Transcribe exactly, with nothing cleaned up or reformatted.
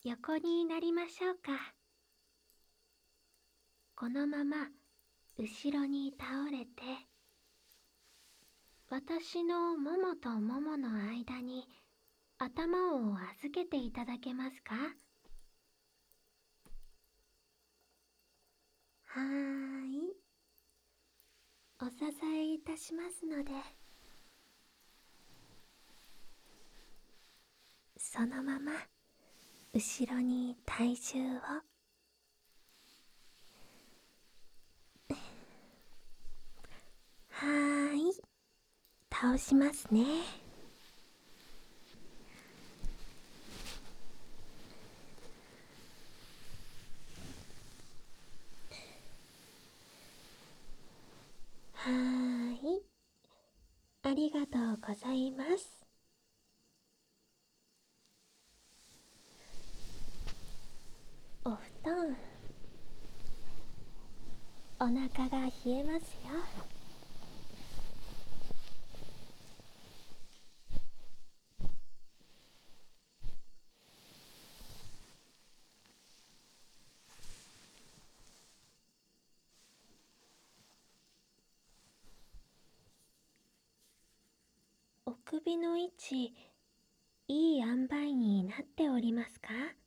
横になりましょうか。このまま後ろに倒れて、私のももとももの間に頭を預けていただけますか？はーい。お支えいたしますので、そのまま後ろに体重を。はーい。倒しますね。はーい。ありがとうございます。お布団、お腹が冷えますよ。お首の位置、いい塩梅になっておりますか？